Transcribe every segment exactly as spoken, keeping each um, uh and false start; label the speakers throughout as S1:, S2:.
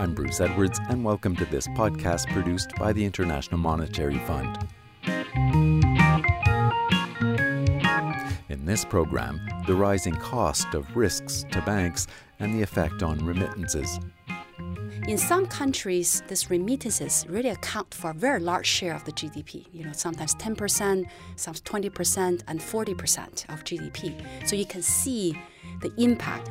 S1: I'm Bruce Edwards, and welcome to this podcast produced by the International Monetary Fund. In this program, the rising cost of risks to banks and the effect on remittances.
S2: In some countries, these remittances really account for a very large share of the G D P. You know, sometimes ten percent, sometimes twenty percent, and forty percent of G D P. So you can see the impact.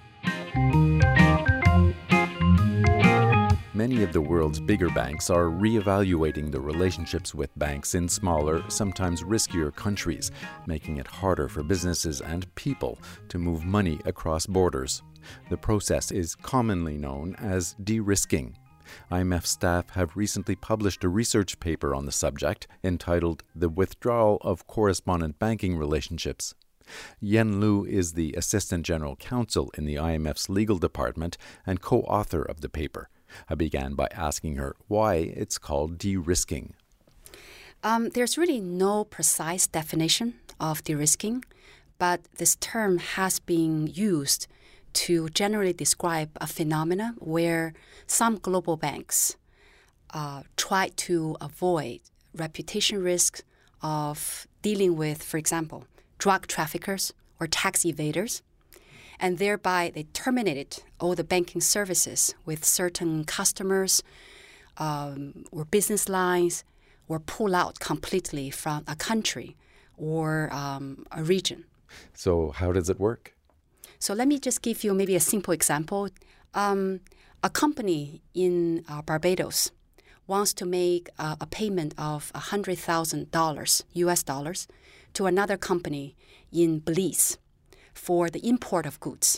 S1: Many of the world's bigger banks are reevaluating the relationships with banks in smaller, sometimes riskier countries, making it harder for businesses and people to move money across borders. The process is commonly known as de-risking. I M F staff have recently published a research paper on the subject entitled The Withdrawal of Correspondent Banking Relationships. Yen Liu is the Assistant General Counsel in the I M F's legal department and co-author of the paper. I began by asking her why it's called de-risking.
S2: Um, there's really no precise definition of de-risking, but this term has been used to generally describe a phenomena where some global banks uh, try to avoid reputation risks of dealing with, for example, drug traffickers or tax evaders, and thereby they terminated all the banking services with certain customers um, or business lines, or pull out completely from a country or um, a region.
S1: So how does it work?
S2: So let me just give you maybe a simple example. Um, a company in uh, Barbados wants to make uh, a payment of one hundred thousand dollars, U S dollars, to another company in Belize for the import of goods.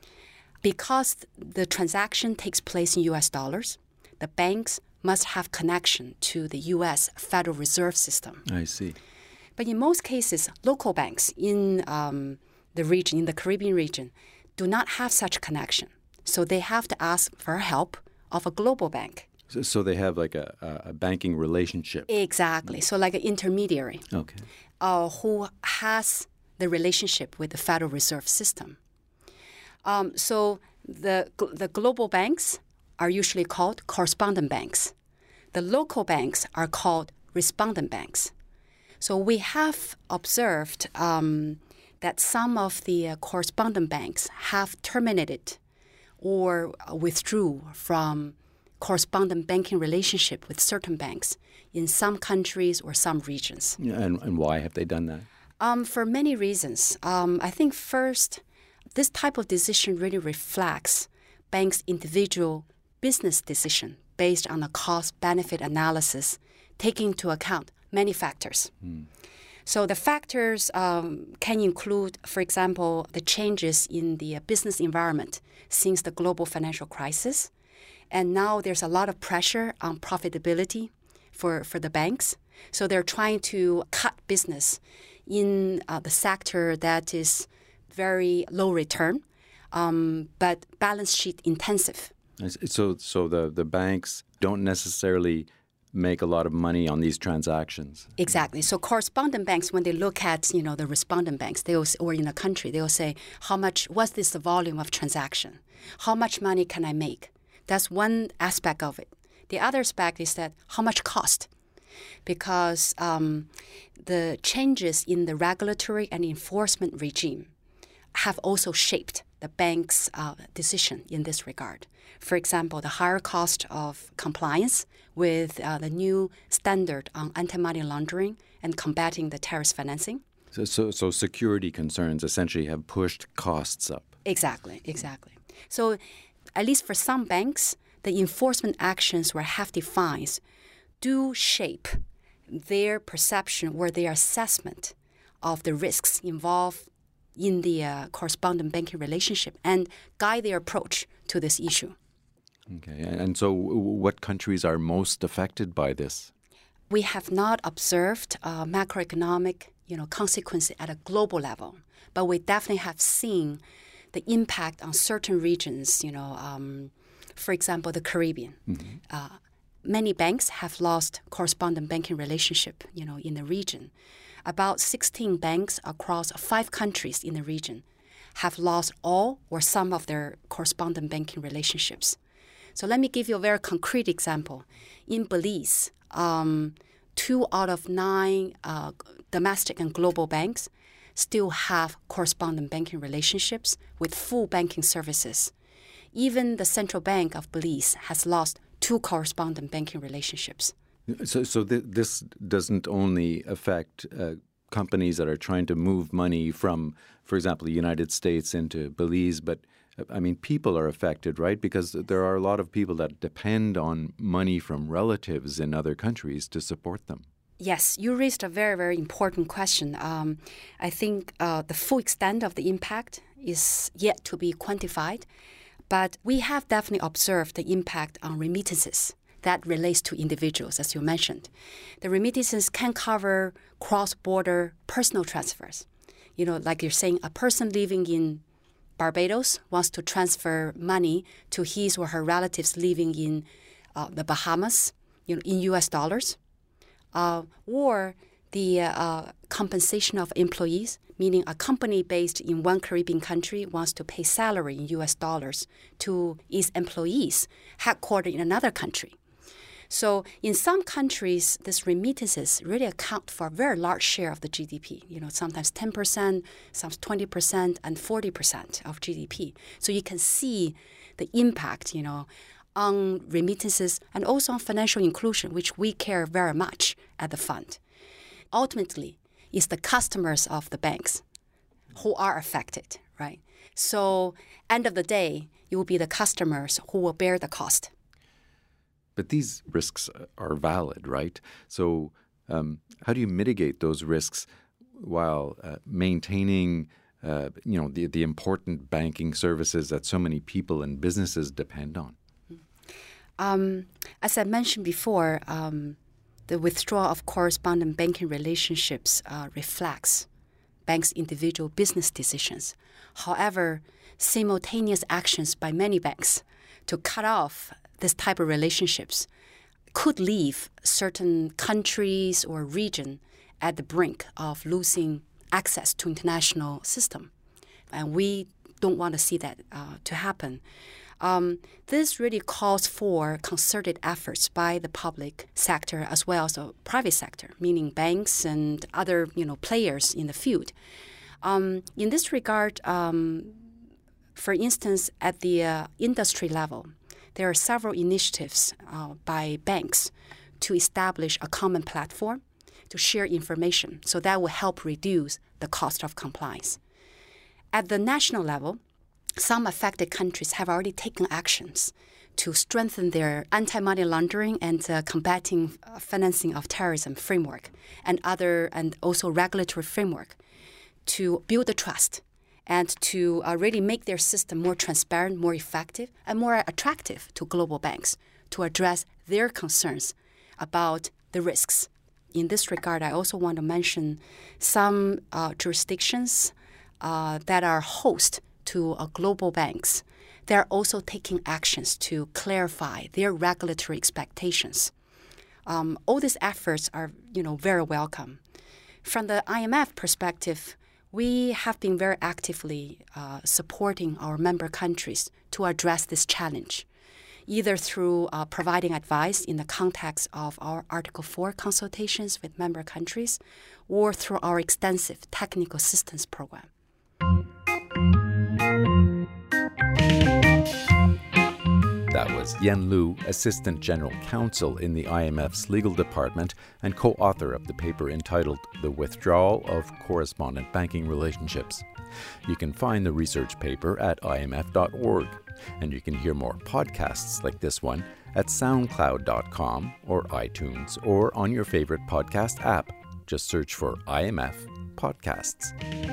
S2: Because the transaction takes place in U S dollars, the banks must have connection to the U S Federal Reserve System.
S1: I see.
S2: But in most cases, local banks in um, the region, in the Caribbean region, do not have such connection. So they have to ask for help of a global bank.
S1: So, so they have like a, a banking relationship.
S2: Exactly. So like an intermediary.
S1: Okay.
S2: Uh, who has the relationship with the Federal Reserve System. Um, so the the global banks are usually called correspondent banks. The local banks are called respondent banks. So we have observed um, that some of the uh, correspondent banks have terminated or withdrew from correspondent banking relationship with certain banks in some countries or some regions.
S1: Yeah, and, and why have they done that?
S2: Um, for many reasons. Um, I think first, this type of decision really reflects banks' individual business decision based on a cost-benefit analysis, taking into account many factors. Mm. So the factors um, can include, for example, the changes in the uh, business environment since the global financial crisis. And now there's a lot of pressure on profitability for, for the banks. So they're trying to cut business in uh, the sector that is very low return, um, but balance sheet intensive.
S1: So so the, the banks don't necessarily make a lot of money on these transactions.
S2: Exactly. So correspondent banks, when they look at, you know, the respondent banks, they will, or in a country, they will say, how much, what's this the volume of transaction? How much money can I make? That's one aspect of it. The other aspect is that how much cost? Because um, the changes in the regulatory and enforcement regime have also shaped the bank's uh, decision in this regard. For example, the higher cost of compliance with uh, the new standard on anti-money laundering and combating the terrorist financing.
S1: So, so, so security concerns essentially have pushed costs up.
S2: Exactly, exactly. So at least for some banks, the enforcement actions or hefty fines do shape their perception or their assessment of the risks involved in the uh, correspondent banking relationship and guide their approach to this issue.
S1: Okay, and so what countries are most affected by this?
S2: We have not observed uh, macroeconomic, you know, consequences at a global level, but we definitely have seen the impact on certain regions, you know, um, for example, the Caribbean. Mm-hmm. Uh, many banks have lost correspondent banking relationship, you know, in the region. About sixteen banks across five countries in the region have lost all or some of their correspondent banking relationships. So let me give you a very concrete example. In Belize, um, two out of nine uh, domestic and global banks still have correspondent banking relationships with full banking services. Even the Central Bank of Belize has lost two correspondent banking relationships.
S1: So, so th- this doesn't only affect uh, companies that are trying to move money from, for example, the United States into Belize, but I mean, people are affected, right? Because there are a lot of people that depend on money from relatives in other countries to support them.
S2: Yes, you raised a very, very important question. Um, I think uh, the full extent of the impact is yet to be quantified, but we have definitely observed the impact on remittances that relates to individuals, as you mentioned. The remittances can cover cross-border personal transfers. You know, like you're saying, a person living in Barbados wants to transfer money to his or her relatives living in uh, the Bahamas, you know, in U S dollars. Uh, or the uh, compensation of employees, meaning a company based in one Caribbean country wants to pay salary in U S dollars to its employees headquartered in another country. So in some countries, these remittances really account for a very large share of the G D P, you know, sometimes ten percent, sometimes twenty percent, and forty percent of G D P. So you can see the impact, you know, on remittances and also on financial inclusion, which we care very much at the fund. Ultimately, it's the customers of the banks who are affected, right? So end of the day, it will be the customers who will bear the cost.
S1: But these risks are valid, right? So um, how do you mitigate those risks while uh, maintaining, uh, you know, the, the important banking services that so many people and businesses depend on?
S2: Um, as I mentioned before, um, the withdrawal of correspondent banking relationships uh, reflects banks' individual business decisions. However, simultaneous actions by many banks to cut off this type of relationships could leave certain countries or region at the brink of losing access to international system. And we don't want to see that uh, to happen. Um, this really calls for concerted efforts by the public sector as well as the private sector, meaning banks and other, you know, players in the field. Um, in this regard, um, for instance, at the uh, industry level, there are several initiatives uh, by banks to establish a common platform to share information. So that will help reduce the cost of compliance. At the national level, some affected countries have already taken actions to strengthen their anti-money laundering and uh, combating uh, financing of terrorism framework and other and also regulatory framework to build the trust and to uh, really make their system more transparent, more effective, and more attractive to global banks to address their concerns about the risks. In this regard, I also want to mention some uh, jurisdictions uh, that are host to uh, global banks. They're also taking actions to clarify their regulatory expectations. Um, all these efforts are, you know, very welcome. From the I M F perspective, we have been very actively uh, supporting our member countries to address this challenge, either through uh, providing advice in the context of our Article four consultations with member countries or through our extensive technical assistance program.
S1: That was Yen Liu, Assistant General Counsel in the I M F's legal department and co-author of the paper entitled The Withdrawal of Correspondent Banking Relationships. You can find the research paper at I M F dot org, and you can hear more podcasts like this one at soundcloud dot com or iTunes or on your favorite podcast app. Just search for I M F Podcasts.